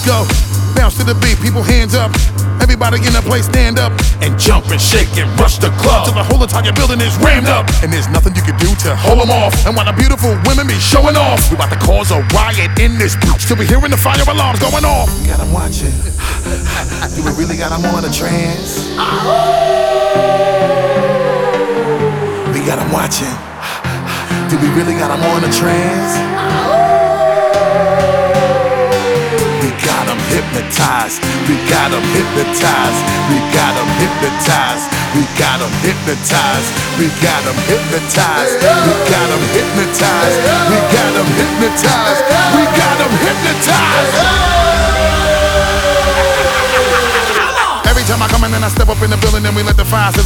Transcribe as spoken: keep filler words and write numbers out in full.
go. Bounce to the beat, people hands up. Everybody in the place stand up and jump and shake and rush the club till the whole entire building is rammed up. And there's nothing you can do to hold them off. And while the beautiful women be showing off, we about to cause a riot in this bitch till we hearing the fire alarms going off. We got them watching. Do we really got them on a trance? We got them watching. Do we really got them on a trance? Hypnotized, we got them hypnotized, we got them hypnotized, we got them hypnotized, we got them hypnotized, we got them hypnotized, we got them hypnotized, we got them hypnotized. Every time I come in and I step up in the building and we let the fire sizzle.